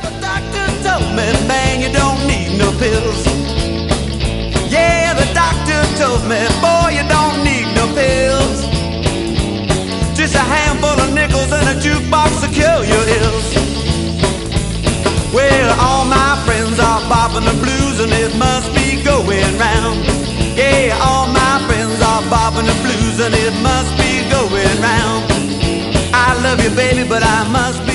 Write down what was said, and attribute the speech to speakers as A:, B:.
A: The doctor told me, man, you don't need no pills. Yeah, the doctor told me, boy, you don't need no pills. Just a handful of nickels and a jukebox to cure your ills. Well, all my friends are bopping the blues and it must be going round. Yeah, all my friends are bopping the blues and it must be going round. I love you, baby, but I must be